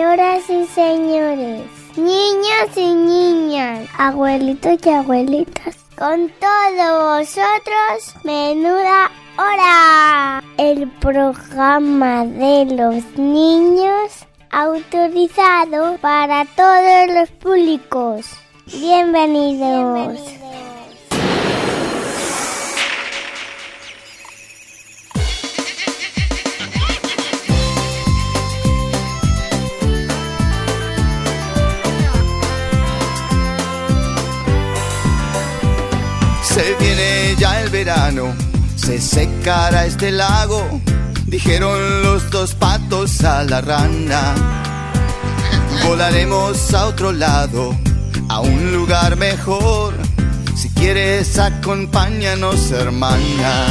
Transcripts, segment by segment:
Señoras y señores, niños y niñas, abuelitos y abuelitas, con todos vosotros, Menuda Hora, el programa de los niños autorizado para todos los públicos. Bienvenidos. Se viene ya el verano, se secará este lago, dijeron los dos patos a la rana. Volaremos a otro lado, a un lugar mejor, si quieres acompáñanos, hermana.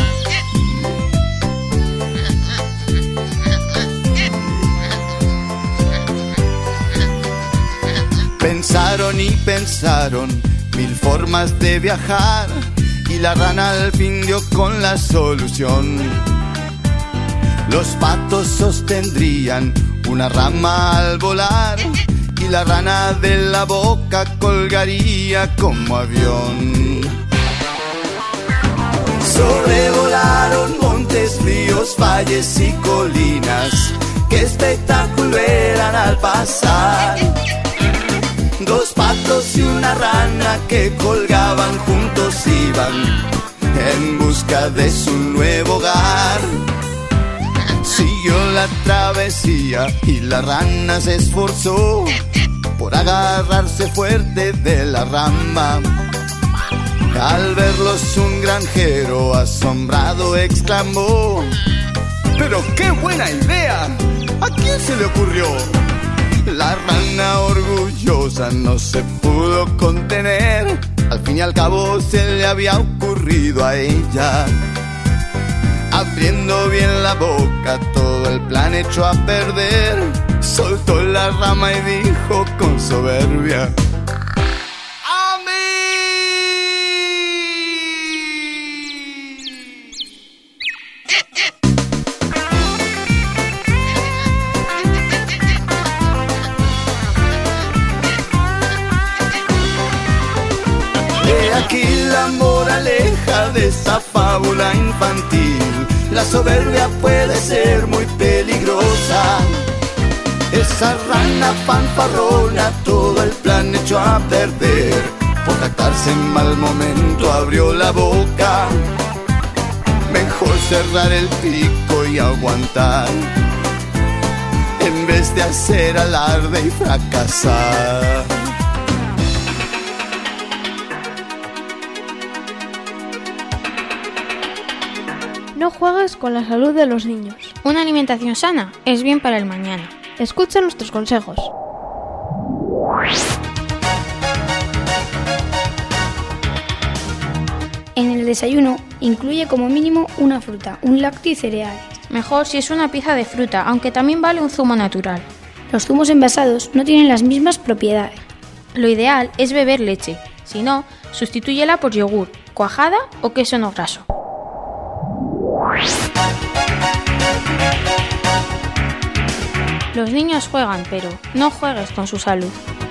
Pensaron y pensaron mil formas de viajar, y la rana al fin dio con la solución. Los patos sostendrían una rama al volar, y la rana de la boca colgaría como avión. Sobrevolaron montes, ríos, valles y colinas, qué espectáculo eran al pasar. Dos patos y una rana que colgaban juntos iban en busca de su nuevo hogar. Siguió la travesía y la rana se esforzó por agarrarse fuerte de la rama. Al verlos un granjero asombrado exclamó: ¡pero qué buena idea! ¿A quién se le ocurrió? La rana orgullosa no se pudo contener, al fin y al cabo se le había ocurrido a ella. Abriendo bien la boca, todo el plan echó a perder, soltó la rama y dijo con soberbia: ¡a mí! He aquí la moraleja de esta fábula infantil: la soberbia puede ser muy peligrosa. Esa rana fanfarrona todo el plan echó a perder, por jactarse en mal momento abrió la boca. Mejor cerrar el pico y aguantar, en vez de hacer alarde y fracasar. No juegues con la salud de los niños. Una alimentación sana es bien para el mañana. Escucha nuestros consejos. En el desayuno, incluye como mínimo una fruta, un lácteo y cereales. Mejor si es una pieza de fruta, aunque también vale un zumo natural. Los zumos envasados no tienen las mismas propiedades. Lo ideal es beber leche. Si no, sustitúyela por yogur, cuajada o queso no graso. Los niños juegan, pero no juegues con su salud.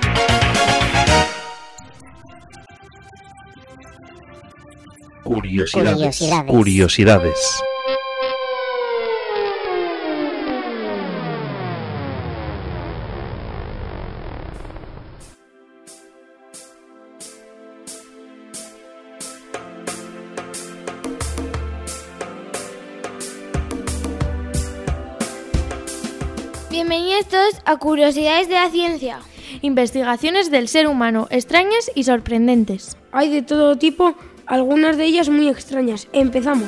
Curiosidades. Bienvenidos todos a Curiosidades de la Ciencia. Investigaciones del ser humano, extrañas y sorprendentes. Hay de todo tipo, algunas de ellas muy extrañas. Empezamos.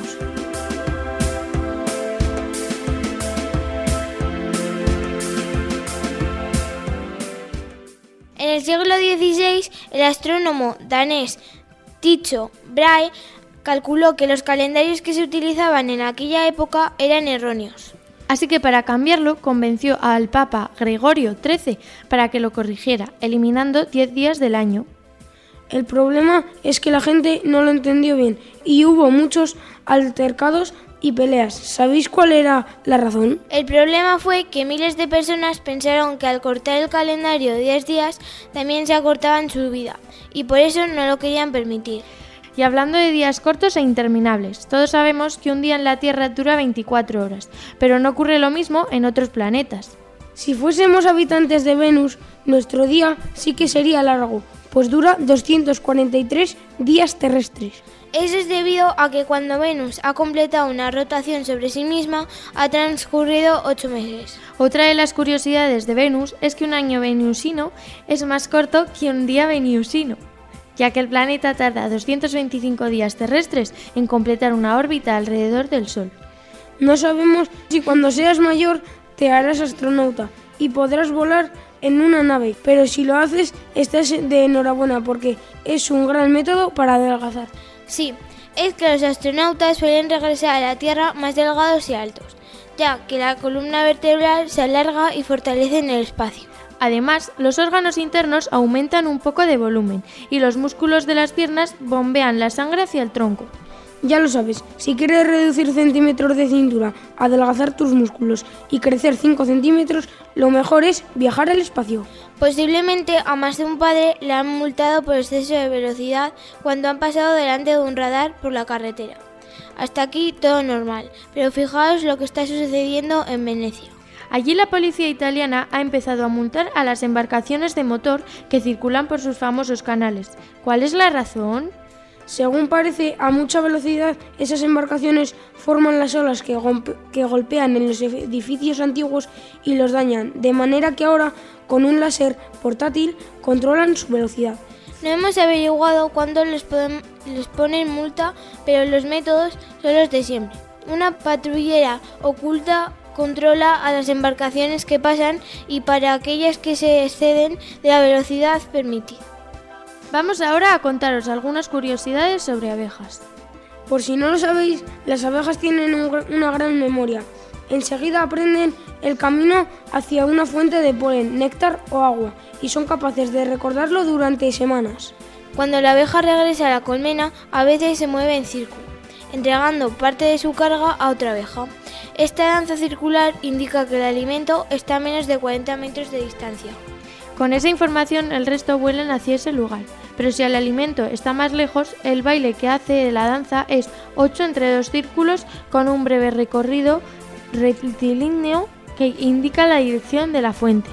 En el siglo XVI, el astrónomo danés Tycho Brahe calculó que los calendarios que se utilizaban en aquella época eran erróneos. Así que para cambiarlo convenció al Papa Gregorio XIII para que lo corrigiera, eliminando 10 días del año. El problema es que la gente no lo entendió bien y hubo muchos altercados y peleas. ¿Sabéis cuál era la razón? El problema fue que miles de personas pensaron que al cortar el calendario de 10 días también se acortaban su vida y por eso no lo querían permitir. Y hablando de días cortos e interminables, todos sabemos que un día en la Tierra dura 24 horas, pero no ocurre lo mismo en otros planetas. Si fuésemos habitantes de Venus, nuestro día sí que sería largo, pues dura 243 días terrestres. Eso es debido a que cuando Venus ha completado una rotación sobre sí misma, ha transcurrido 8 meses. Otra de las curiosidades de Venus es que un año venusino es más corto que un día venusino, ya que el planeta tarda 225 días terrestres en completar una órbita alrededor del Sol. No sabemos si cuando seas mayor te harás astronauta y podrás volar en una nave, pero si lo haces estás de enhorabuena porque es un gran método para adelgazar. Sí, es que los astronautas suelen regresar a la Tierra más delgados y altos, ya que la columna vertebral se alarga y fortalece en el espacio. Además, los órganos internos aumentan un poco de volumen y los músculos de las piernas bombean la sangre hacia el tronco. Ya lo sabes, si quieres reducir centímetros de cintura, adelgazar tus músculos y crecer 5 centímetros, lo mejor es viajar al espacio. Posiblemente a más de un padre le han multado por exceso de velocidad cuando han pasado delante de un radar por la carretera. Hasta aquí todo normal, pero fijaos lo que está sucediendo en Venecia. Allí la policía italiana ha empezado a multar a las embarcaciones de motor que circulan por sus famosos canales. ¿Cuál es la razón? Según parece, a mucha velocidad esas embarcaciones forman las olas que golpean en los edificios antiguos y los dañan, de manera que ahora, con un láser portátil, controlan su velocidad. No hemos averiguado cuánto les ponen multa, pero los métodos son los de siempre. Una patrullera oculta controla a las embarcaciones que pasan y para aquellas que se exceden de la velocidad permitida. Vamos ahora a contaros algunas curiosidades sobre abejas. Por si no lo sabéis, las abejas tienen una gran memoria. Enseguida aprenden el camino hacia una fuente de polen, néctar o agua y son capaces de recordarlo durante semanas. Cuando la abeja regresa a la colmena, a veces se mueve en círculo, entregando parte de su carga a otra abeja. Esta danza circular indica que el alimento está a menos de 40 metros de distancia. Con esa información el resto vuelan hacia ese lugar, pero si el alimento está más lejos, el baile que hace de la danza es 8 entre 2 círculos con un breve recorrido rectilíneo que indica la dirección de la fuente.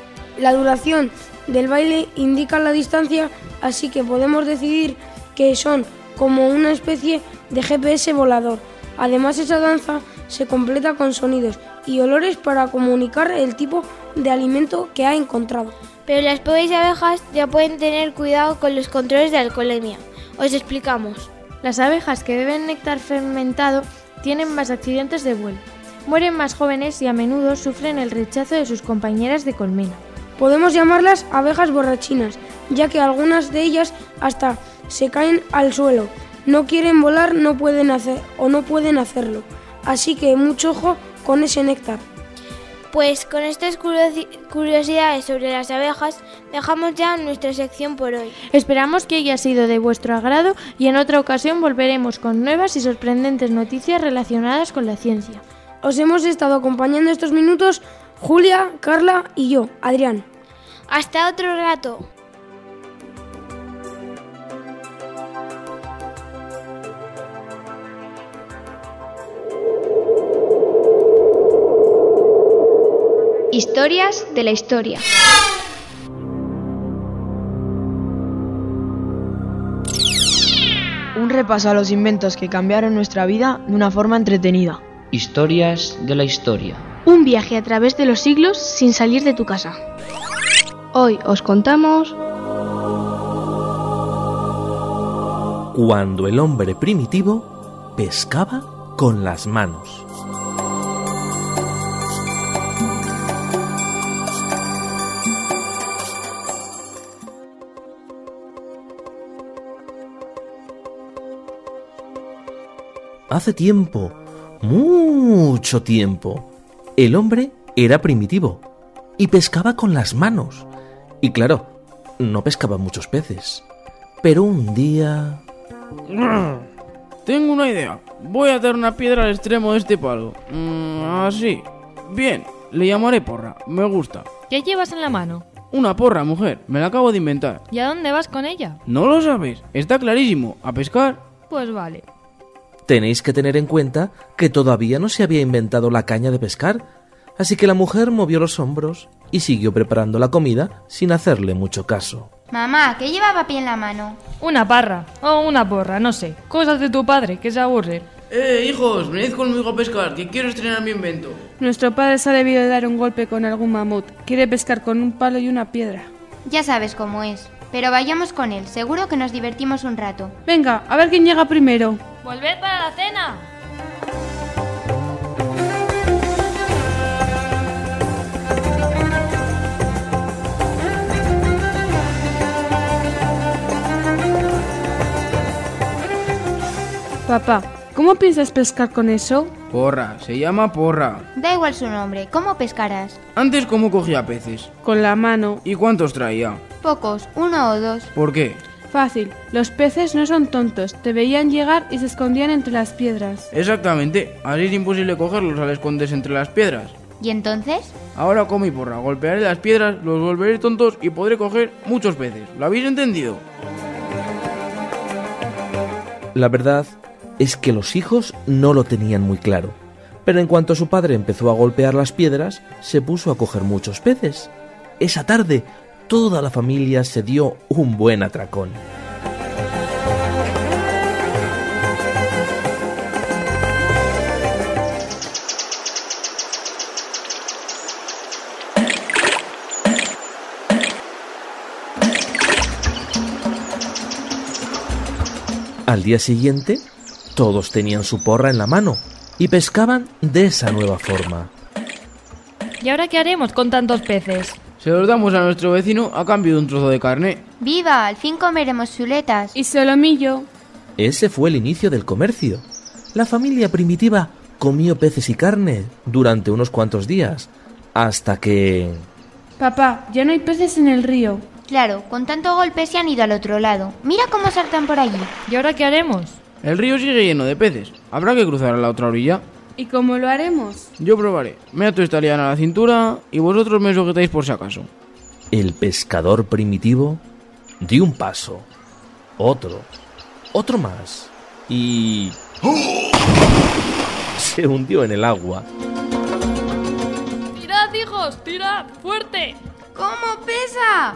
La duración del baile indica la distancia, así que podemos decidir que son como una especie de GPS volador. Además, esa danza se completa con sonidos y olores para comunicar el tipo de alimento que ha encontrado. Pero las pobres abejas ya pueden tener cuidado con los controles de alcoholemia. Os explicamos. Las abejas que beben néctar fermentado tienen más accidentes de vuelo, mueren más jóvenes y a menudo sufren el rechazo de sus compañeras de colmena. Podemos llamarlas abejas borrachinas, ya que algunas de ellas hasta se caen al suelo. No quieren volar, no pueden hacerlo. Así que mucho ojo con ese néctar. Pues con estas curiosidades sobre las abejas dejamos ya nuestra sección por hoy. Esperamos que haya sido de vuestro agrado y en otra ocasión volveremos con nuevas y sorprendentes noticias relacionadas con la ciencia. Os hemos estado acompañando estos minutos Julia, Carla y yo, Adrián. Hasta otro rato. Historias de la historia. Un repaso a los inventos que cambiaron nuestra vida de una forma entretenida. Historias de la historia. Un viaje a través de los siglos sin salir de tu casa. Hoy os contamos... Cuando el hombre primitivo pescaba con las manos. Hace tiempo, mucho tiempo, el hombre era primitivo y pescaba con las manos. Y claro, no pescaba muchos peces. Pero un día... Tengo una idea. Voy a atar una piedra al extremo de este palo. Así. Bien, le llamaré porra. Me gusta. ¿Qué llevas en la mano? Una porra, mujer. Me la acabo de inventar. ¿Y a dónde vas con ella? ¿No lo sabes? Está clarísimo. ¿A pescar? Pues vale. Tenéis que tener en cuenta que todavía no se había inventado la caña de pescar, así que la mujer movió los hombros y siguió preparando la comida sin hacerle mucho caso. Mamá, ¿qué lleva papi en la mano? Una parra o una porra, no sé. Cosas de tu padre, que se aburre. Hijos, venid conmigo a pescar, que quiero estrenar mi invento. Nuestro padre se ha debido de dar un golpe con algún mamut. Quiere pescar con un palo y una piedra. Ya sabes cómo es. Pero vayamos con él, seguro que nos divertimos un rato. Venga, a ver quién llega primero. ¡Volved para la cena! Papá, ¿cómo piensas pescar con eso? Porra, se llama porra. Da igual su nombre, ¿cómo pescarás? Antes, ¿cómo cogía peces? Con la mano. ¿Y cuántos traía? Pocos, 1 o 2. ¿Por qué? Fácil, los peces no son tontos, te veían llegar y se escondían entre las piedras. Exactamente, así es imposible cogerlos al esconderse entre las piedras. ¿Y entonces? Ahora con mi porra, golpearé las piedras, los volveré tontos y podré coger muchos peces. ¿Lo habéis entendido? La verdad es que los hijos no lo tenían muy claro, pero en cuanto su padre empezó a golpear las piedras, se puso a coger muchos peces. Esa tarde, toda la familia se dio un buen atracón. Al día siguiente, todos tenían su porra en la mano y pescaban de esa nueva forma. ¿Y ahora qué haremos con tantos peces? Se los damos a nuestro vecino a cambio de un trozo de carne. ¡Viva! Al fin comeremos chuletas. Y solomillo. Ese fue el inicio del comercio. La familia primitiva comió peces y carne durante unos cuantos días, hasta que... Papá, ya no hay peces en el río. Claro, con tanto golpe se han ido al otro lado. Mira cómo saltan por allí. ¿Y ahora qué haremos? El río sigue lleno de peces. Habrá que cruzar a la otra orilla. ¿Y cómo lo haremos? Yo probaré. Me ato esta liana a la cintura y vosotros me sujetáis por si acaso. El pescador primitivo dio un paso, otro más y... se hundió en el agua. ¡Tirad, hijos! ¡Tirad! ¡Fuerte! ¿Cómo pesa?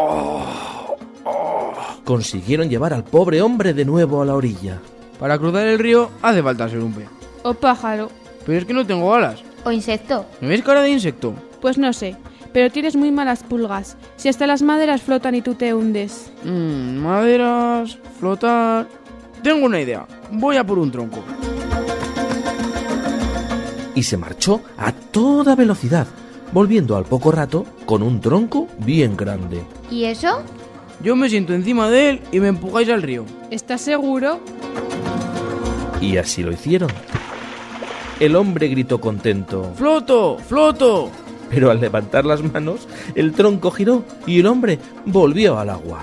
Consiguieron llevar al pobre hombre de nuevo a la orilla. Para cruzar el río hace falta ser un pez. O pájaro. Pero es que no tengo alas. ¿O insecto? ¿Me ves cara de insecto? Pues no sé, pero tienes muy malas pulgas. Si hasta las maderas flotan y tú te hundes. Maderas, flotar... Tengo una idea. Voy a por un tronco. Y se marchó a toda velocidad, volviendo al poco rato con un tronco bien grande. ¿Y eso? Yo me siento encima de él y me empujáis al río. ¿Estás seguro? Y así lo hicieron. El hombre gritó contento: ¡Floto! ¡Floto! Pero al levantar las manos, el tronco giró y el hombre volvió al agua.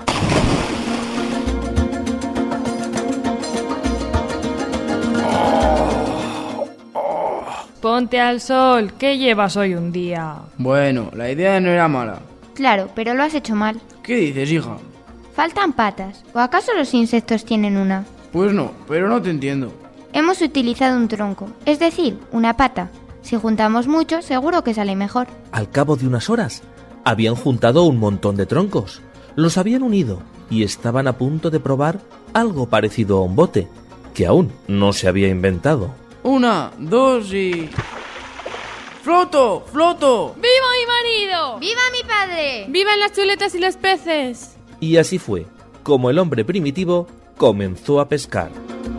Ponte al sol, ¿qué llevas hoy un día? Bueno, la idea no era mala. Claro, pero lo has hecho mal. ¿Qué dices, hija? Faltan patas. ¿O acaso los insectos tienen una? Pues no, pero no te entiendo. Hemos utilizado un tronco, es decir, una pata. Si juntamos mucho, seguro que sale mejor. Al cabo de unas horas, habían juntado un montón de troncos. Los habían unido y estaban a punto de probar algo parecido a un bote, que aún no se había inventado. 1, 2 y... ¡Floto! ¡Floto! ¡Viva mi marido! ¡Viva mi padre! ¡Vivan las chuletas y los peces! Y así fue como el hombre primitivo comenzó a pescar.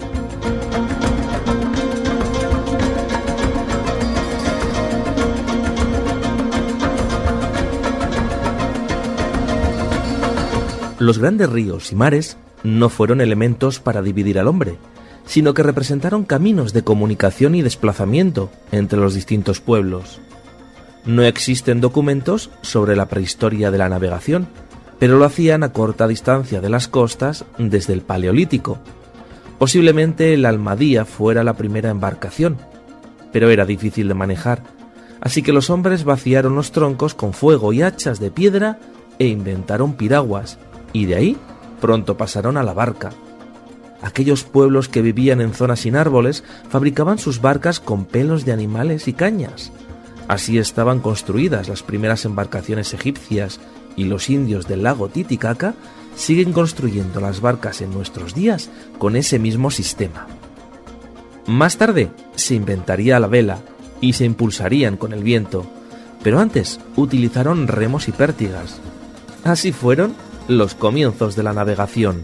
Los grandes ríos y mares no fueron elementos para dividir al hombre, sino que representaron caminos de comunicación y desplazamiento entre los distintos pueblos. No existen documentos sobre la prehistoria de la navegación, pero lo hacían a corta distancia de las costas desde el Paleolítico. Posiblemente el Almadía fuera la primera embarcación, pero era difícil de manejar, así que los hombres vaciaron los troncos con fuego y hachas de piedra e inventaron piraguas, y de ahí pronto pasaron a la barca. Aquellos pueblos que vivían en zonas sin árboles fabricaban sus barcas con pelos de animales y cañas. Así estaban construidas las primeras embarcaciones egipcias, y los indios del lago Titicaca siguen construyendo las barcas en nuestros días con ese mismo sistema. Más tarde se inventaría la vela y se impulsarían con el viento, pero antes utilizaron remos y pértigas. Así fueron los comienzos de la navegación.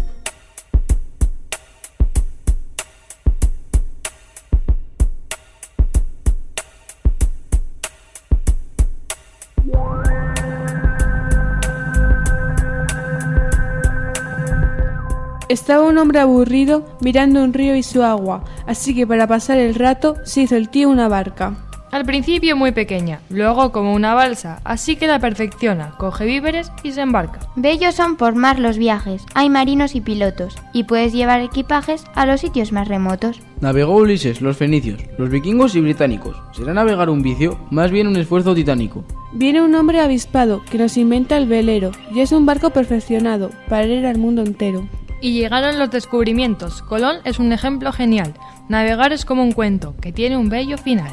Estaba un hombre aburrido mirando un río y su agua, así que para pasar el rato se hizo el tío una barca. Al principio muy pequeña, luego como una balsa, así que la perfecciona, coge víveres y se embarca. Bellos son por mar los viajes, hay marinos y pilotos, y puedes llevar equipajes a los sitios más remotos. Navegó Ulises, los fenicios, los vikingos y británicos. ¿Será navegar un vicio? Más bien un esfuerzo titánico. Viene un hombre avispado que nos inventa el velero, y es un barco perfeccionado para ir al mundo entero. Y llegaron los descubrimientos. Colón es un ejemplo genial. Navegar es como un cuento, que tiene un bello final.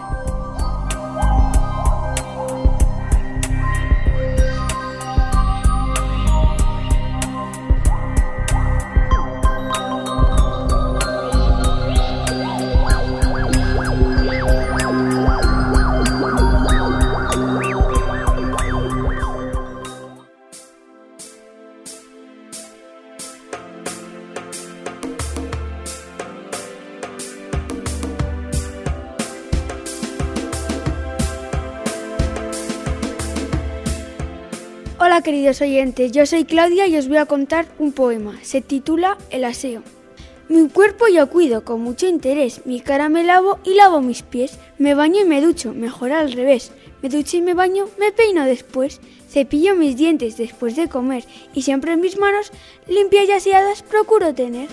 Hola queridos oyentes, yo soy Claudia y os voy a contar un poema. Se titula El aseo. Mi cuerpo yo cuido con mucho interés, mi cara me lavo y lavo mis pies, me baño y me ducho, mejor al revés, me ducho y me baño, me peino después, cepillo mis dientes después de comer y siempre en mis manos limpias y aseadas procuro tener.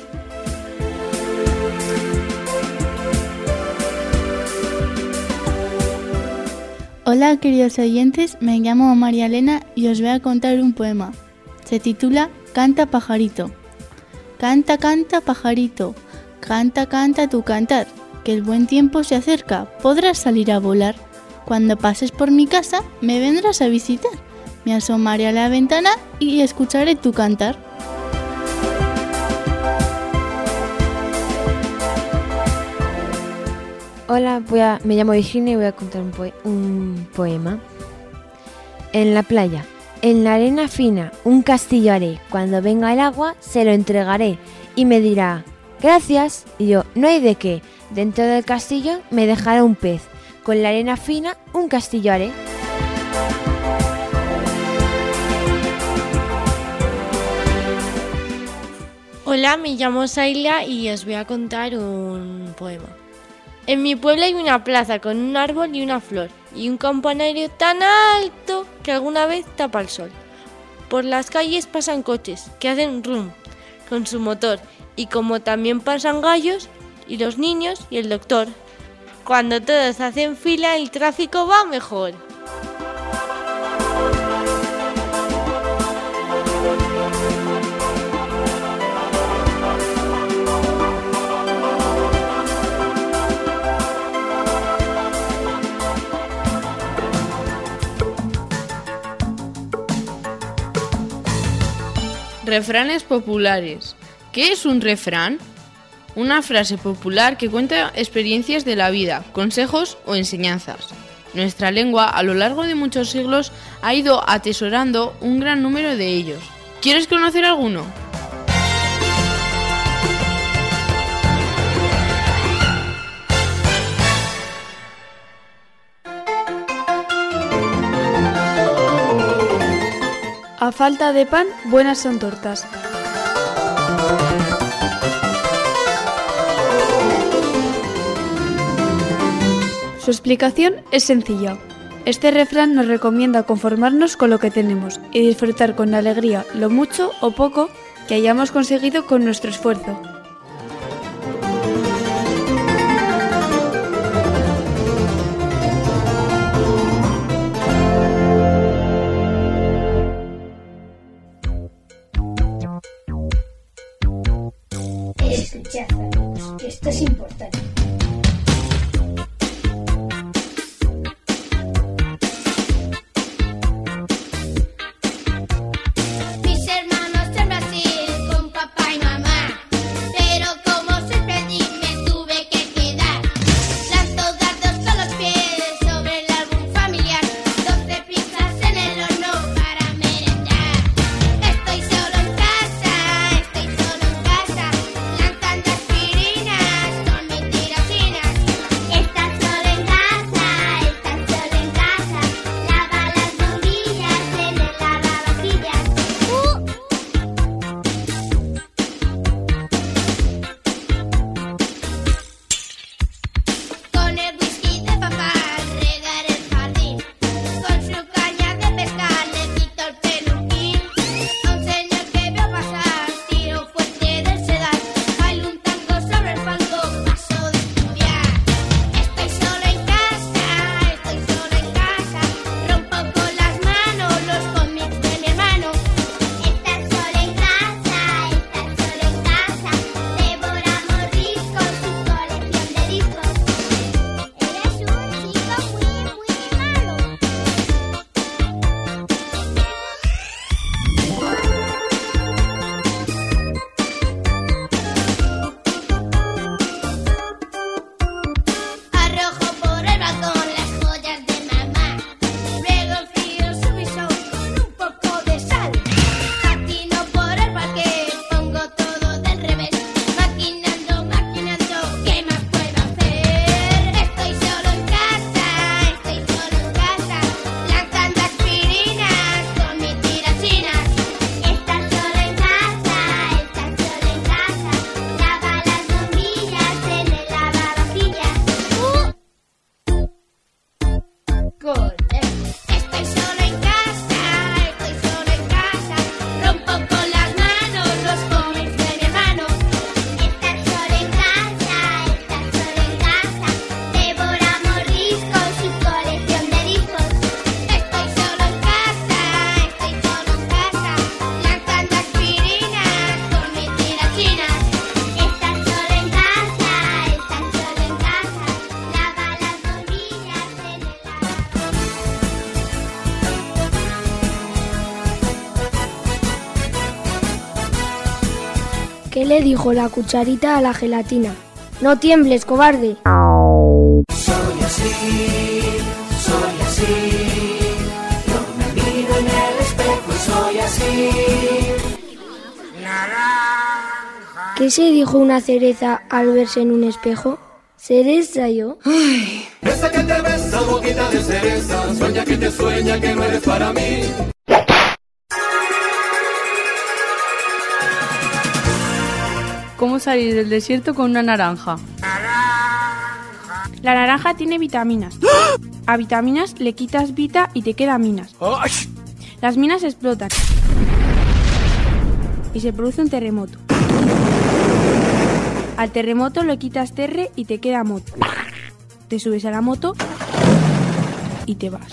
Hola queridos oyentes, me llamo María Elena y os voy a contar un poema. Se titula Canta pajarito. Canta, canta pajarito, canta, canta tu cantar, que el buen tiempo se acerca, podrás salir a volar. Cuando pases por mi casa me vendrás a visitar, me asomaré a la ventana y escucharé tu cantar. Hola, me llamo Virginia y voy a contar un poema. En la playa, en la arena fina, un castillo haré. Cuando venga el agua, se lo entregaré y me dirá, gracias. Y yo, no hay de qué. Dentro del castillo me dejará un pez. Con la arena fina, un castillo haré. Hola, me llamo Saila y os voy a contar un poema. En mi pueblo hay una plaza con un árbol y una flor y un campanario tan alto que alguna vez tapa el sol. Por las calles pasan coches que hacen rum con su motor y como también pasan gallos y los niños y el doctor. Cuando todos hacen fila el tráfico va mejor. Refranes populares. ¿Qué es un refrán? Una frase popular que cuenta experiencias de la vida, consejos o enseñanzas. Nuestra lengua, a lo largo de muchos siglos, ha ido atesorando un gran número de ellos. ¿Quieres conocer alguno? A falta de pan, buenas son tortas. Su explicación es sencilla. Este refrán nos recomienda conformarnos con lo que tenemos y disfrutar con alegría lo mucho o poco que hayamos conseguido con nuestro esfuerzo. recházalo, que esto es importante. ¿Qué le dijo la cucharita a la gelatina? ¡No tiembles, cobarde! Soy así, yo me miro en el espejo y soy así. ¿Qué se dijo una cereza al verse en un espejo? ¿Cereza yo? Esa que te besa, boquita de cereza, sueña que te sueña que no eres para mí. ¿Cómo salir del desierto con una naranja? La naranja tiene vitaminas. A vitaminas le quitas vita y te queda minas. Las minas explotan y se produce un terremoto. Al terremoto le quitas terre y te queda moto. Te subes a la moto y te vas.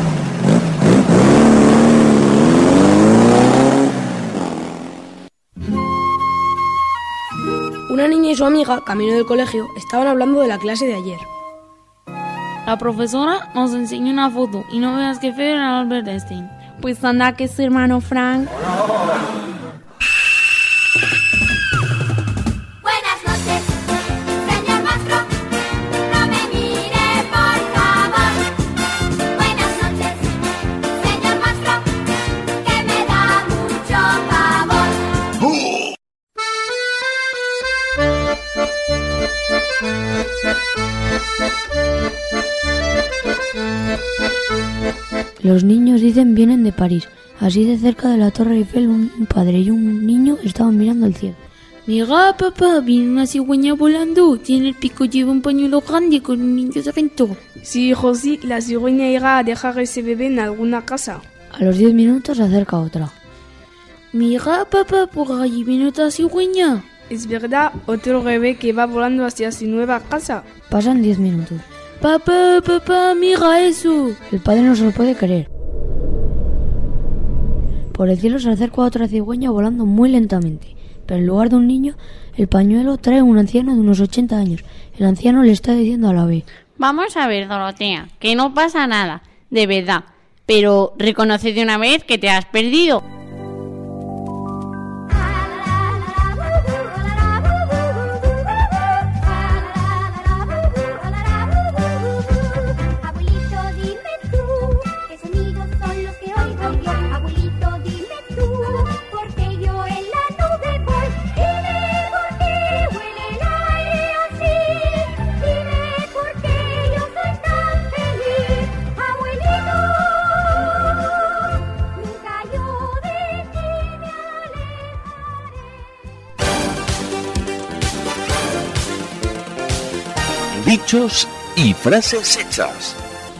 Una niña y su amiga, camino del colegio, estaban hablando de la clase de ayer. La profesora nos enseñó una foto y no veas qué feo era Albert Einstein. Pues anda que es su hermano Frank. Buenas noches, señor maestro. No me mire, por favor. Buenas noches, señor maestro, que me da mucho pavor. Los niños dicen vienen de París. Así de cerca de la Torre Eiffel un padre y un niño estaban mirando al cielo. Mira, papá, viene una cigüeña volando. Tiene el pico, lleva un pañuelo grande con un niño dentro. Sí, hijo, sí, la cigüeña irá a dejar ese bebé en alguna casa. A los 10 minutos se acerca otra. Mira, papá, por allí viene otra cigüeña. Es verdad, otro bebé que va volando hacia su nueva casa. Pasan 10 minutos. Papá, papá, mira eso. El padre no se lo puede creer. Por el cielo se acerca otra cigüeña volando muy lentamente. pero en lugar de un niño, el pañuelo trae un anciano de unos 80 años. El anciano le está diciendo al ave: Vamos a ver, Dorotea, que no pasa nada, de verdad, pero reconoce de una vez que te has perdido. Dichos y frases hechas.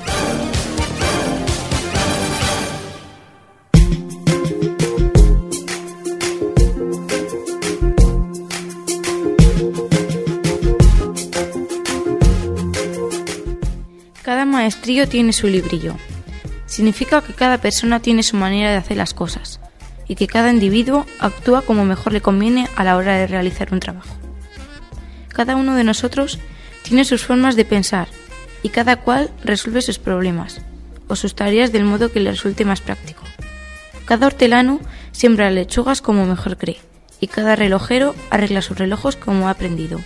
Cada maestrillo tiene su librillo. Significa que cada persona tiene su manera de hacer las cosas y que cada individuo actúa como mejor le conviene a la hora de realizar un trabajo. Cada uno de nosotros tiene sus formas de pensar y cada cual resuelve sus problemas o sus tareas del modo que le resulte más práctico. Cada hortelano siembra lechugas como mejor cree y cada relojero arregla sus relojes como ha aprendido.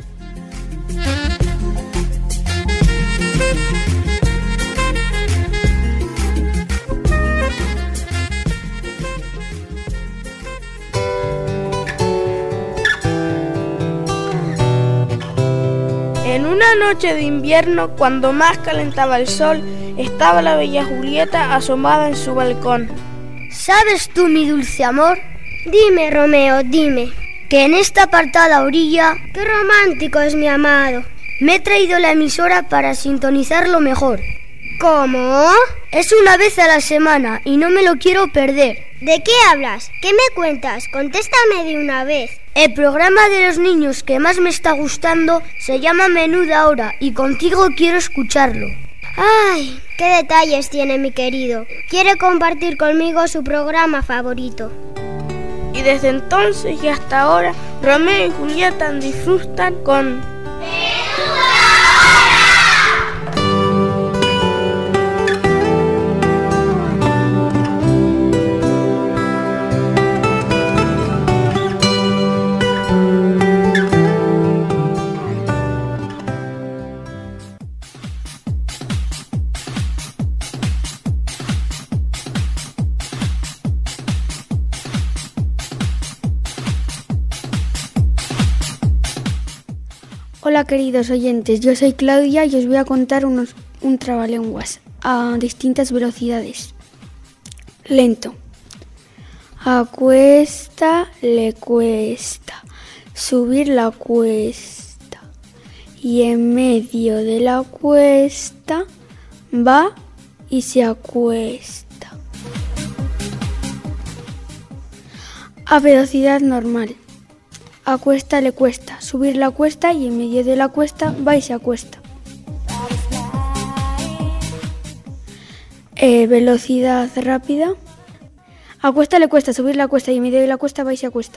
En una noche de invierno, cuando más calentaba el sol, estaba la bella Julieta asomada en su balcón. ¿Sabes tú, mi dulce amor? Dime, Romeo, dime, que en esta apartada orilla, qué romántico es mi amado. Me he traído la emisora para sintonizarlo mejor. ¿Cómo? Es una vez a la semana y no me lo quiero perder. ¿De qué hablas? ¿Qué me cuentas? Contéstame de una vez. El programa de los niños que más me está gustando se llama Menuda Hora y contigo quiero escucharlo. ¡Ay! ¡Qué detalles tiene mi querido! Quiere compartir conmigo su programa favorito. Y desde entonces y hasta ahora, Romeo y Julieta disfrutan con... Hola queridos oyentes, yo soy Claudia y os voy a contar un trabalenguas a distintas velocidades. Lento. A cuesta le cuesta subir la cuesta y en medio de la cuesta va y se acuesta. A velocidad normal. A cuesta le cuesta subir la cuesta y en medio de la cuesta va y se acuesta. Velocidad rápida. A cuesta le cuesta subir la cuesta y en medio de la cuesta va y se acuesta.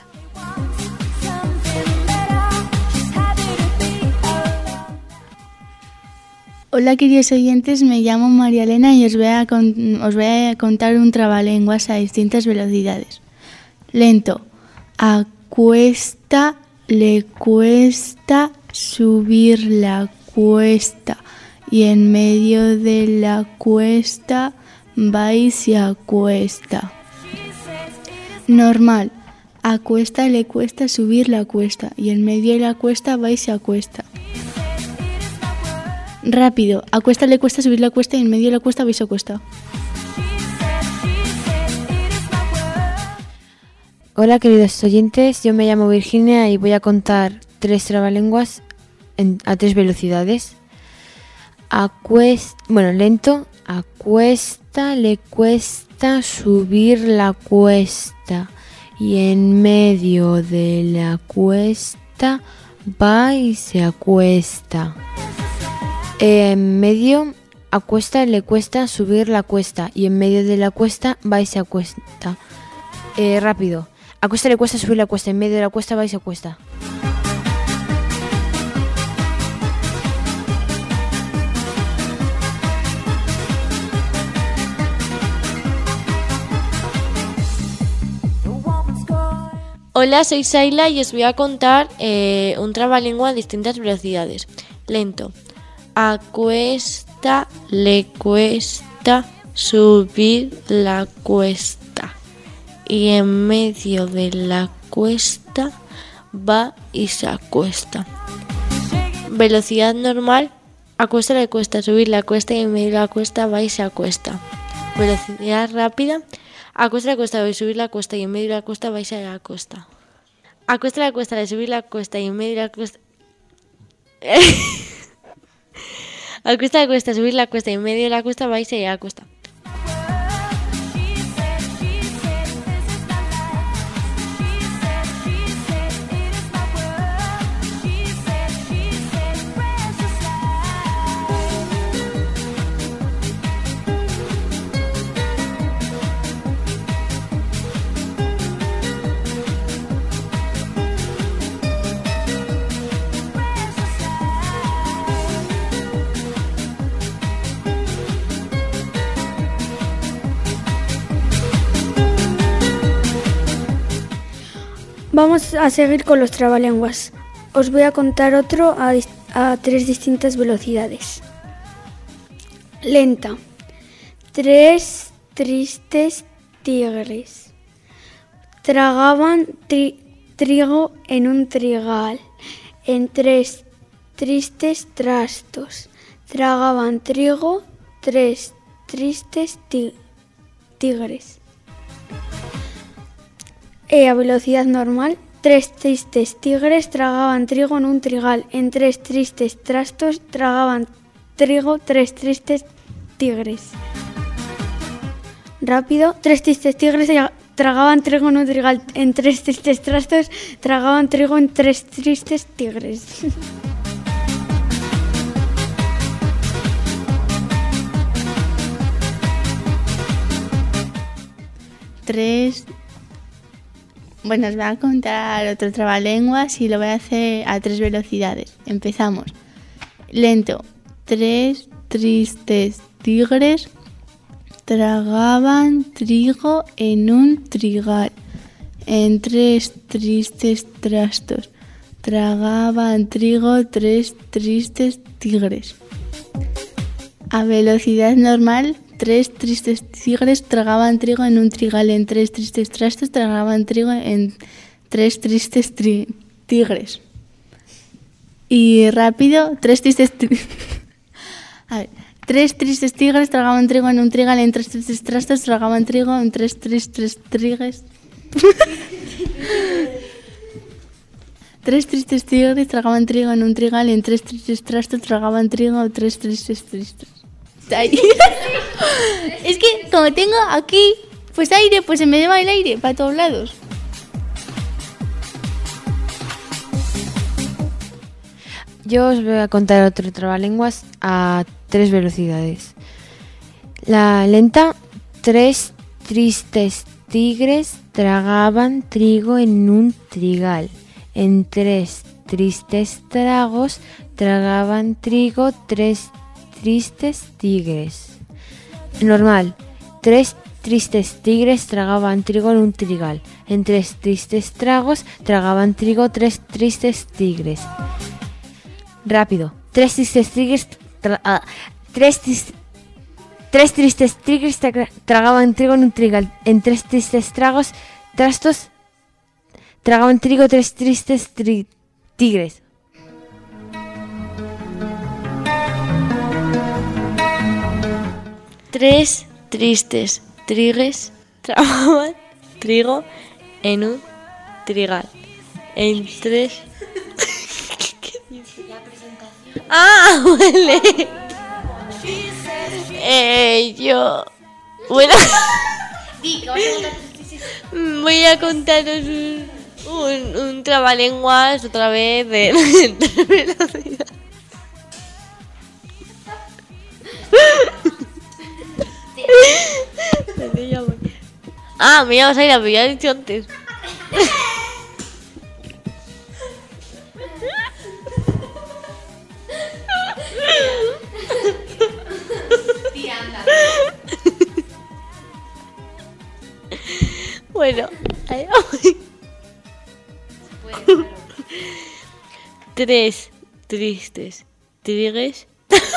Hola queridos oyentes, me llamo María Elena y os voy a contar un trabalenguas a distintas velocidades. Lento. A cuesta le cuesta subir la cuesta y en medio de la cuesta va y se acuesta. Normal. A cuesta le cuesta subir la cuesta y en medio de la cuesta va y se acuesta. Rápido. A cuesta le cuesta subir la cuesta y en medio de la cuesta va y se acuesta. Hola queridos oyentes, yo me llamo Virginia y voy a contar 3 trabalenguas a 3 velocidades. Lento. A cuesta le cuesta subir la cuesta y en medio de la cuesta va y se acuesta. En medio, a cuesta le cuesta subir la cuesta y en medio de la cuesta va y se acuesta. Rápido. A cuesta le cuesta subir la cuesta, en medio de la cuesta va y se acuesta. Hola, soy Saila y os voy a contar un trabalengua a distintas velocidades. Lento. A cuesta le cuesta subir la cuesta. Y en medio de la cuesta va y se acuesta. Velocidad normal. A cuesta le cuesta subir la cuesta y en medio de la cuesta va y se acuesta. Velocidad rápida. A cuesta le cuesta subir la cuesta y en medio de la cuesta va y se acuesta. A cuesta le cuesta subir la cuesta y en medio de la cuesta... A cuesta le cuesta subir la cuesta y en medio de la cuesta va y se acuesta. Vamos a seguir con los trabalenguas. Os voy a contar otro a 3 distintas velocidades. Lenta. 3 tristes tigres tragaban trigo en un trigal. En 3 tristes trastos tragaban trigo 3 tristes tigres. A velocidad normal, 3 tristes tigres tragaban trigo en un trigal. En 3 tristes trastos tragaban trigo 3 tristes tigres. Rápido, 3 tristes tigres tragaban trigo en un trigal. En 3 tristes trastos tragaban trigo en 3 tristes tigres. Bueno, os voy a contar otro trabalenguas y lo voy a hacer a 3 velocidades. Empezamos. Lento. 3 tristes tigres tragaban trigo en un trigal. En 3 tristes trastos tragaban trigo 3 tristes tigres. A velocidad normal, 3 tristes tigres tragaban trigo en un trigal. En 3 tristes trastos tragaban trigo en 3 tristes tigres. Y rápido, 3 tristes a ver, 3 tristes tigres tragaban trigo en un trigal. En 3 tristes trastos tragaban trigo en 3 tristes tigres. 3 tristes tigres tragaban trigo en un trigal. En 3 tristes trastos tragaban trigo 3 tristes tristes. Es que como tengo aquí pues aire, pues se me lleva el aire para todos lados. Yo os voy a contar otro trabalenguas a 3 velocidades. La lenta, 3 tristes tigres tragaban trigo en un trigal. En 3 tristes tragos tragaban trigo 3 tristes tigres. Normal. 3 tristes tigres tragaban trigo en un trigal. En 3 tristes tragos tragaban trigo 3 tristes tigres. Rápido. 3 tristes tigres 3 tristes tigres tragaban trigo en un trigal. En 3 tristes trastos tragaban trigo 3 tristes tigres. Tres tristes tigres tragaban trigo en un trigal. En 3... ¡Ah! Huele. Yo... Bueno... Voy a contaros un trabalenguas otra vez de velocidad. Me llamo Saila, pero ya he dicho antes. Bueno, allá voy. 3 tristes tigres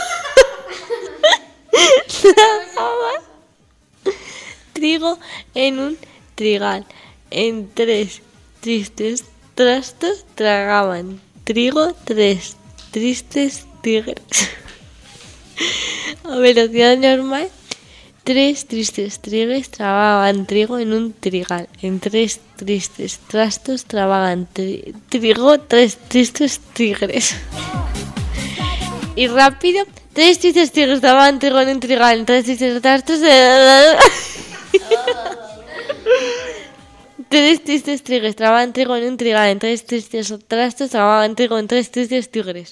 tragaban trigo en un trigal. En 3 tristes trastos tragaban trigo 3 tristes tigres. A velocidad normal, 3 tristes tigres tragaban trigo en un trigal. En 3 tristes trastos tragaban trigo 3 tristes tigres. Y rápido, 3 tristes tigres tragaban trigo en un trigal. En 3 tristes trastos... 3 tristes tigres tragaban trigo en un trigal. En 3 tristes trastos tragaban trigo en 3 tristes tigres.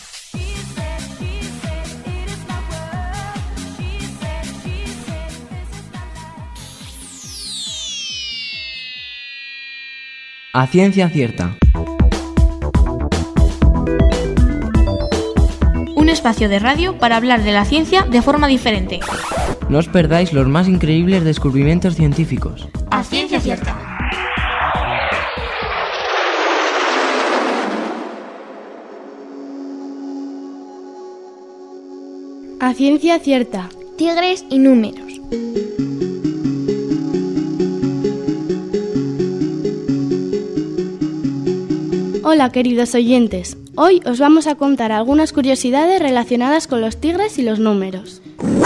A ciencia cierta. Un espacio de radio para hablar de la ciencia de forma diferente. No os perdáis los más increíbles descubrimientos científicos. A ciencia cierta. A ciencia cierta. Tigres y números. Hola queridos oyentes, hoy os vamos a contar algunas curiosidades relacionadas con los tigres y los números.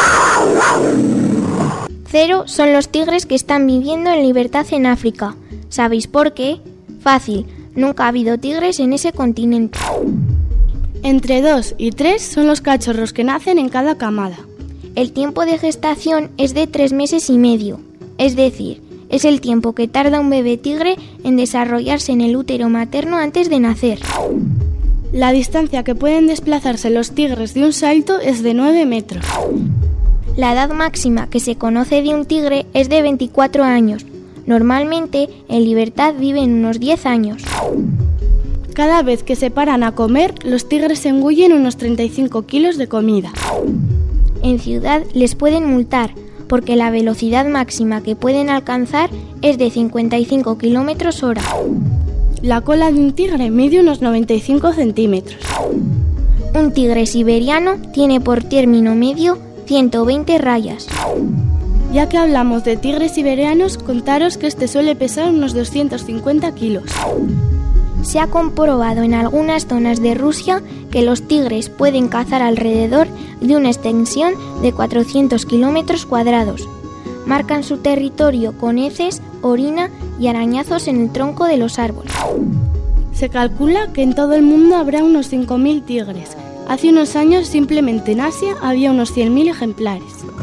0 son los tigres que están viviendo en libertad en África. ¿Sabéis por qué? Fácil, nunca ha habido tigres en ese continente. Entre 2 y 3 son los cachorros que nacen en cada camada. El tiempo de gestación es de 3 meses y medio, es decir, es el tiempo que tarda un bebé tigre en desarrollarse en el útero materno antes de nacer. La distancia que pueden desplazarse los tigres de un salto es de 9 metros. La edad máxima que se conoce de un tigre es de 24 años. Normalmente, en libertad viven unos 10 años. Cada vez que se paran a comer, los tigres engullen unos 35 kilos de comida. En ciudad les pueden multar, porque la velocidad máxima que pueden alcanzar es de 55 kilómetros hora. La cola de un tigre mide unos 95 centímetros. Un tigre siberiano tiene por término medio 120 rayas. Ya que hablamos de tigres siberianos, contaros que este suele pesar unos 250 kilos. Se ha comprobado en algunas zonas de Rusia que los tigres pueden cazar alrededor de una extensión de 400 kilómetros cuadrados. Marcan su territorio con heces, orina y arañazos en el tronco de los árboles. Se calcula que en todo el mundo habrá unos 5.000 tigres. Hace unos años simplemente en Asia había unos 100.000 ejemplares.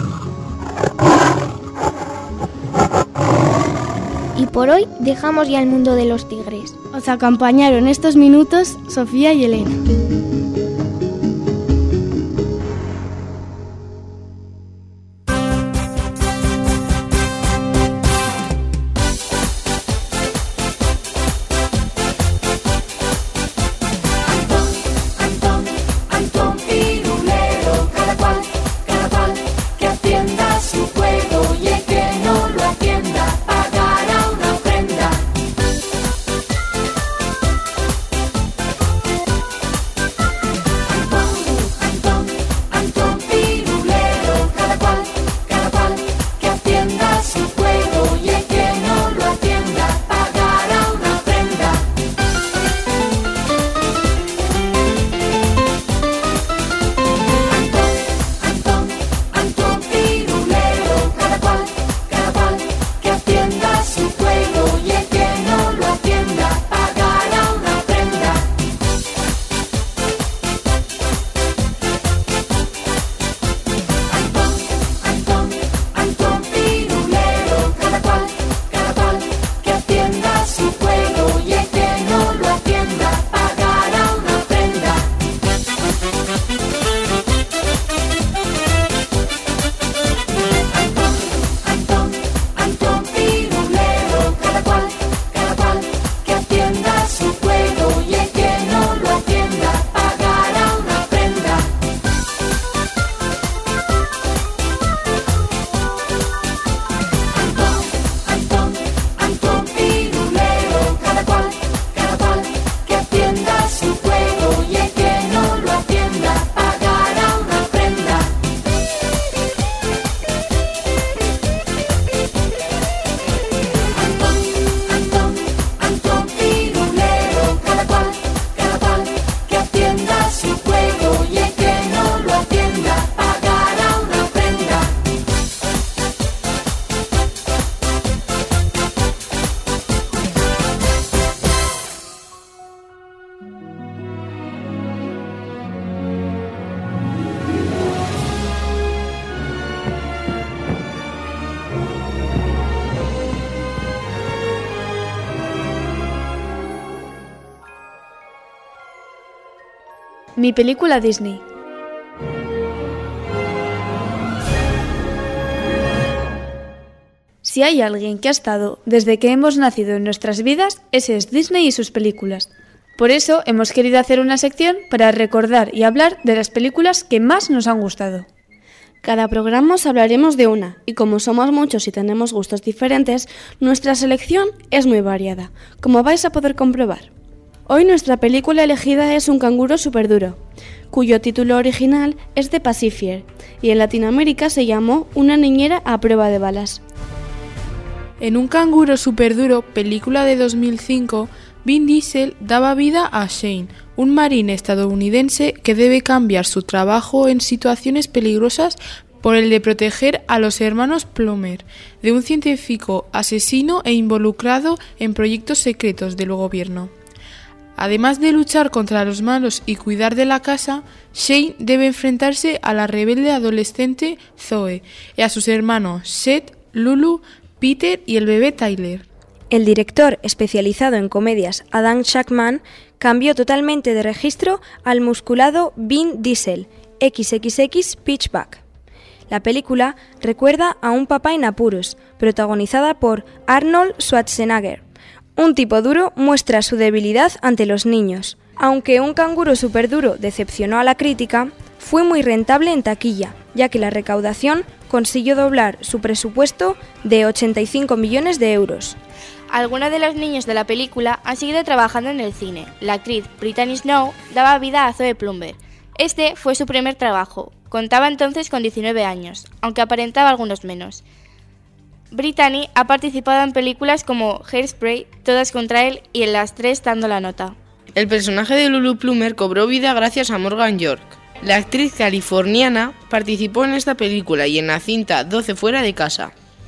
Y por hoy dejamos ya el mundo de los tigres. Os acompañaron estos minutos Sofía y Elena. Antón Pirulero, cada cual que atienda su juego y el que no lo atienda pagará una ofrenda. Mi película Disney. Si hay alguien que ha estado desde que hemos nacido en nuestras vidas, ese es Disney y sus películas. Por eso hemos querido hacer una sección para recordar y hablar de las películas que más nos han gustado. Cada programa os hablaremos de una, y como somos muchos y tenemos gustos diferentes, nuestra selección es muy variada, como vais a poder comprobar. Hoy nuestra película elegida es Un canguro superduro, cuyo título original es The Pacifier, y en Latinoamérica se llamó Una niñera a prueba de balas. En Un canguro superduro, película de 2005, Vin Diesel daba vida a Shane, un marín estadounidense que debe cambiar su trabajo en situaciones peligrosas por el de proteger a los hermanos Plummer, de un científico asesino e involucrado en proyectos secretos del gobierno. Además de luchar contra los malos y cuidar de la casa, Shane debe enfrentarse a la rebelde adolescente Zoe y a sus hermanos Seth, Lulu, Peter y el bebé Tyler. El director especializado en comedias Adam Shackman cambió totalmente de registro al musculado Vin Diesel, XXX Pitchback. La película recuerda a un papá en apuros, protagonizada por Arnold Schwarzenegger. Un tipo duro muestra su debilidad ante los niños. Aunque Un canguro superduro decepcionó a la crítica, fue muy rentable en taquilla, ya que la recaudación consiguió doblar su presupuesto de 85 millones de euros. Algunos de los niños de la película han seguido trabajando en el cine. La actriz Brittany Snow daba vida a Zoe Plumber. Este fue su primer trabajo. Contaba entonces con 19 años, aunque aparentaba algunos menos. Brittany ha participado en películas como Hairspray, Todas contra él y en las 3 dando la nota. El personaje de Lulu Plummer cobró vida gracias a Morgan York. La actriz californiana participó en esta película y en la cinta 12 fuera de casa.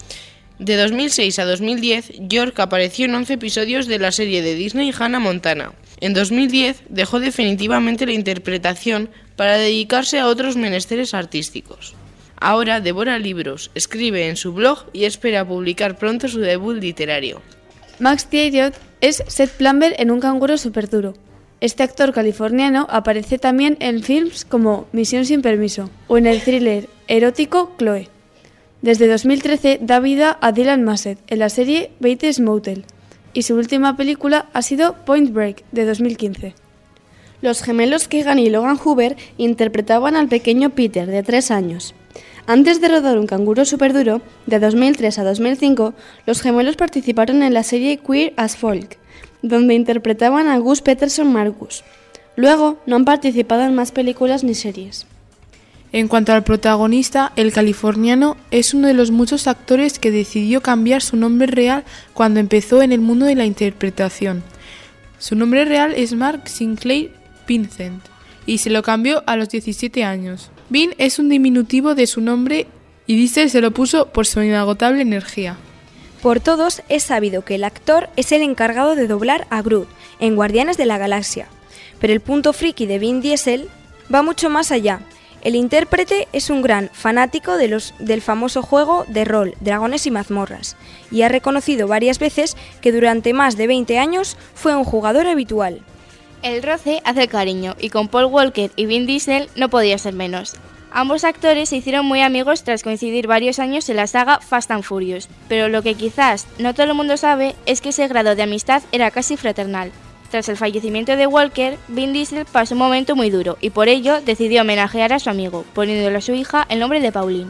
De 2006 a 2010, York apareció en 11 episodios de la serie de Disney Hannah Montana. En 2010 dejó definitivamente la interpretación para dedicarse a otros menesteres artísticos. Ahora devora libros, escribe en su blog y espera publicar pronto su debut literario. Max Thieriot es Seth Plumber en Un canguro superduro. Este actor californiano aparece también en films como Misión sin permiso o en el thriller erótico Chloe. Desde 2013 da vida a Dylan Massett en la serie Bates Motel y su última película ha sido Point Break de 2015. Los gemelos Keegan y Logan Hoover interpretaban al pequeño Peter de 3 años. Antes de rodar Un canguro superduro, de 2003 a 2005, los gemelos participaron en la serie Queer as Folk, donde interpretaban a Gus Peterson Marcus. Luego no han participado en más películas ni series. En cuanto al protagonista, el californiano es uno de los muchos actores que decidió cambiar su nombre real cuando empezó en el mundo de la interpretación. Su nombre real es Mark Sinclair Vincent y se lo cambió a los 17 años. Vin es un diminutivo de su nombre y Diesel se lo puso por su inagotable energía. Por todos es sabido que el actor es el encargado de doblar a Groot en Guardianes de la Galaxia, pero el punto friki de Vin Diesel va mucho más allá. El intérprete es un gran fanático del famoso juego de rol Dragones y mazmorras y ha reconocido varias veces que durante más de 20 años fue un jugador habitual. El roce hace cariño y con Paul Walker y Vin Diesel no podía ser menos. Ambos actores se hicieron muy amigos tras coincidir varios años en la saga Fast and Furious, pero lo que quizás no todo el mundo sabe es que ese grado de amistad era casi fraternal. Tras el fallecimiento de Walker, Vin Diesel pasó un momento muy duro y por ello decidió homenajear a su amigo, poniéndole a su hija el nombre de Pauline.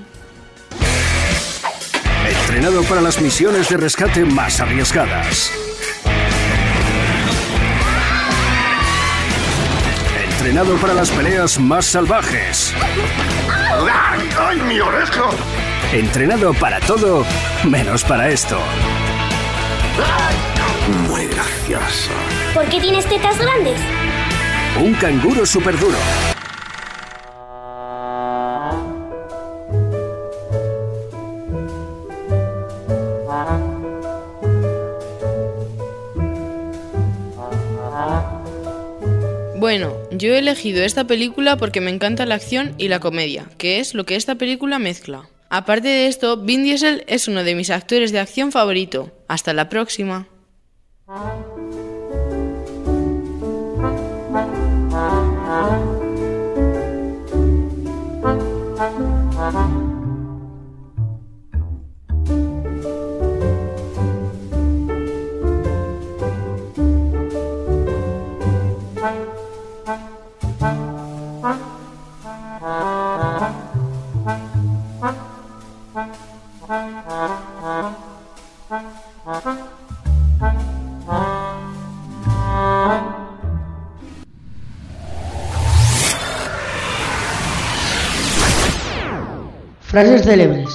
Entrenado para las misiones de rescate más arriesgadas. Entrenado para las peleas más salvajes. ¡Ay, mi oreja! Entrenado para todo, menos para esto. Muy gracioso. ¿Por qué tienes tetas grandes? Un canguro superduro. Bueno, yo he elegido esta película porque me encanta la acción y la comedia, que es lo que esta película mezcla. Aparte de esto, Vin Diesel es uno de mis actores de acción favorito. Hasta la próxima. Ah. Frases célebres.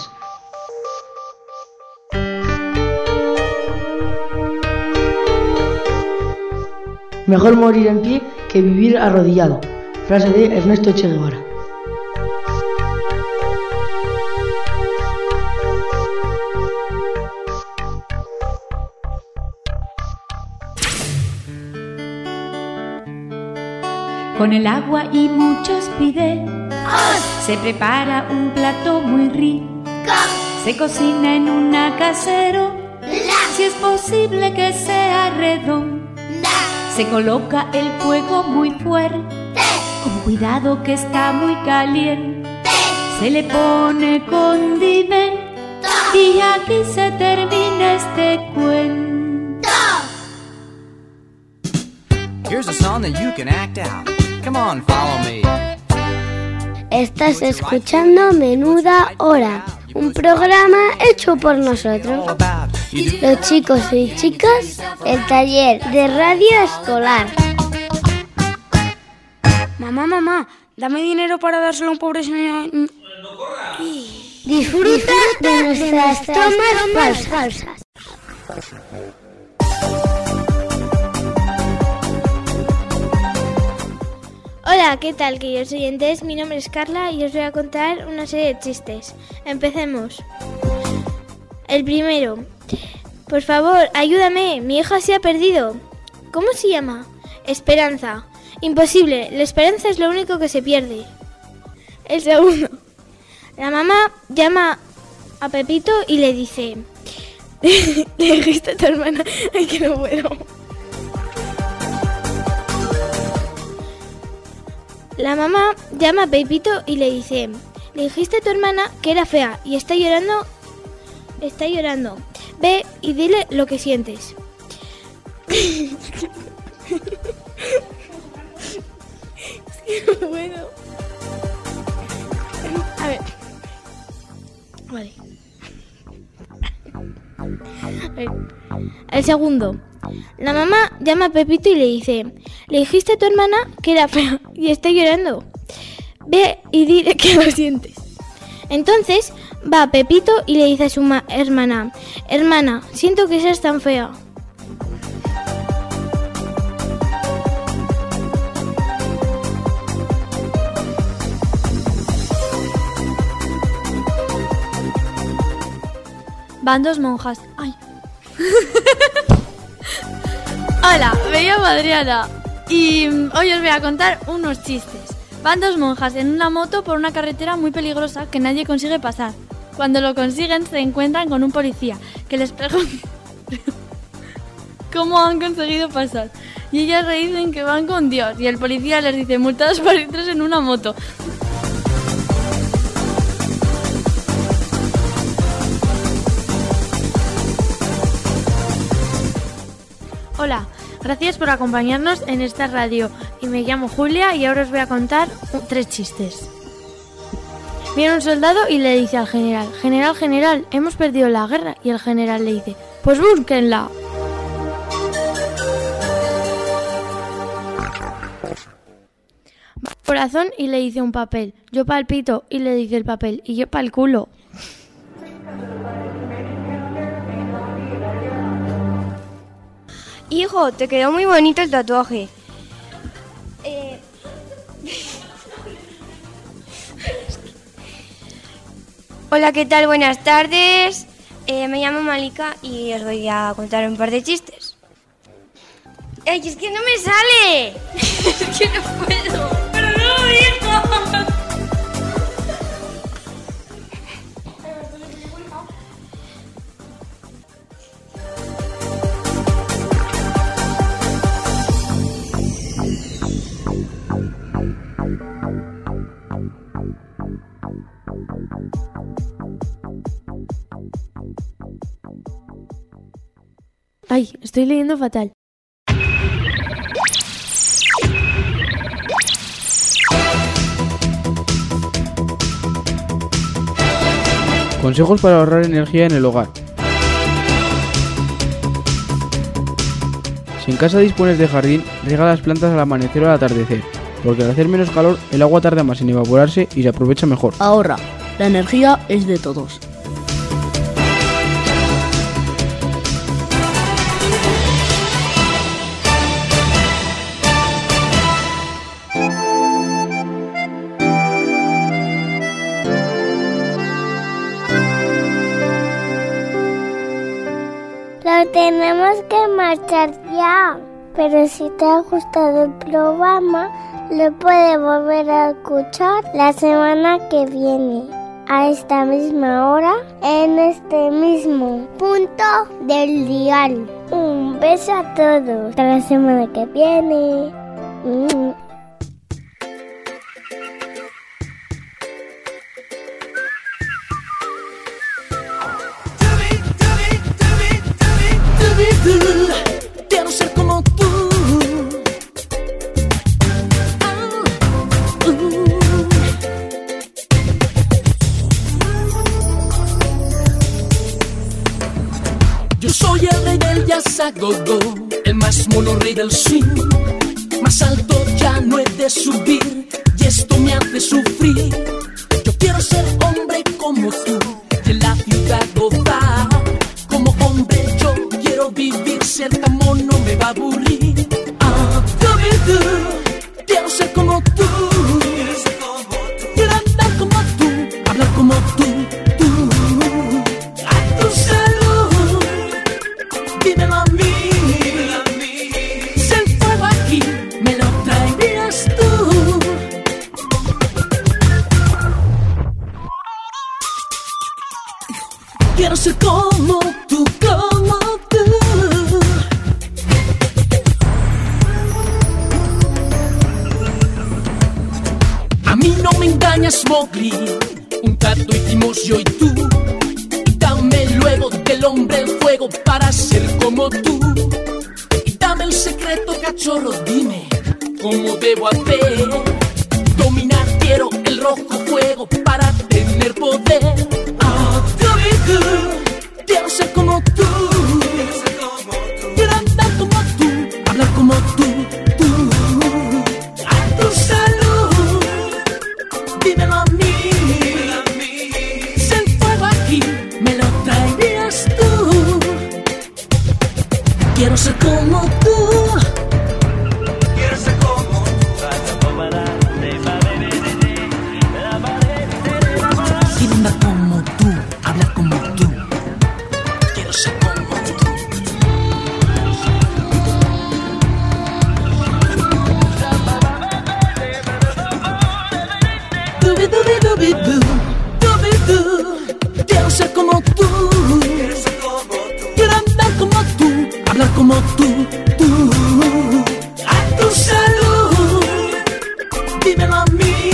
Mejor morir en pie que vivir arrodillado. Frase de Ernesto Che Guevara. Con el agua y muchos fideos se prepara un plato muy rico. Se cocina en una cacerola, si es posible que sea redonda. Se coloca el fuego muy fuerte, con cuidado que está muy caliente. Se le pone condimento y aquí se termina este cuento. Here's a song that you can act out. Come on, follow me. Estás escuchando Menuda Hora, un programa hecho por nosotros, los chicos y chicas, el taller de radio escolar. Mamá, dame dinero para dárselo a un pobre señor. Disfruta de nuestras tomas falsas. Hola, ¿qué tal, queridos oyentes? Mi nombre es Carla y os voy a contar una serie de chistes. Empecemos. El primero. Por favor, ayúdame, mi hija se ha perdido. ¿Cómo se llama? Esperanza. Imposible, la esperanza es lo único que se pierde. El segundo. La mamá llama a Pepito y le dice... Le dijiste a tu hermana... Ay, que no puedo. La mamá llama a Pepito y le dice... Le dijiste a tu hermana que era fea y está llorando... Está llorando. Ve y dile lo que sientes. Es que no puedo. A ver. Vale. A ver. El segundo. La mamá llama a Pepito y le dice... Le dijiste a tu hermana que era fea y está llorando. Ve y dile que lo sientes. Entonces va Pepito y le dice a su hermana... Hermana, siento que seas tan fea. Van dos monjas. Ay. Hola, me llamo Adriana y hoy os voy a contar unos chistes. Van dos monjas en una moto por una carretera muy peligrosa que nadie consigue pasar. Cuando lo consiguen se encuentran con un policía que les pregunta cómo han conseguido pasar. Y ellas le dicen que van con Dios y el policía les dice multados por ir tres en una moto. Hola, gracias por acompañarnos en esta radio. Y me llamo Julia y ahora os voy a contar tres chistes. Viene un soldado y le dice al general: General, general, hemos perdido la guerra. Y el general le dice: pues búsquenla. Va al corazón y le dice un papel: yo palpito. Y le dice el papel: y yo pa'l culo. Hijo, te quedó muy bonito el tatuaje. Hola, ¿qué tal? Buenas tardes. Me llamo Malika y os voy a contar un par de chistes. ¡Ay, es que no me sale! Es que no puedo. ¡Pero no, hijo! Ay, estoy leyendo fatal. Consejos para ahorrar energía en el hogar. Si en casa dispones de jardín, riega las plantas al amanecer o al atardecer, porque al hacer menos calor, el agua tarda más en evaporarse y se aprovecha mejor. Ahorra, la energía es de todos. Tenemos que marchar ya, pero si te ha gustado el programa, lo puedes volver a escuchar la semana que viene, a esta misma hora, en este mismo punto del dial. Un beso a todos, hasta la semana que viene. Quiero ser como tú. Yo soy el rey del jazz a go-go, el más mono rey del swing. Más alto ya no he de subir y esto me hace sufrir. Yo quiero ser hombre como tú y en la ciudad gozar. Como hombre yo quiero vivir, ser como no me va a aburrir. Quiero ser como tú. Quiero andar como tú, hablar como tú. A tu salud, dímelo a mí. Si el fuego aquí me lo traerías tú. Quiero ser como tú, como tú. A mí no me engañas, Mowgli. Un trato hicimos yo y tú. Y dame luego del hombre el fuego para ser como tú. Y dame el secreto, cachorro, dime cómo debo hacer. Dominar quiero el rojo fuego para tener poder. Quiero ser como tú. Quiero andar como tú, hablar como tú. A tu salud, dímelo a mí. Si el fuego aquí me lo traerías tú. Quiero ser como tú. Quiero ser como tú. Quiero andar como tú, hablar como tú. Quiero ser como tú. Quiero ser como tú. Quiero andar como tú, hablar como tú. A tu salud, dímelo a mí.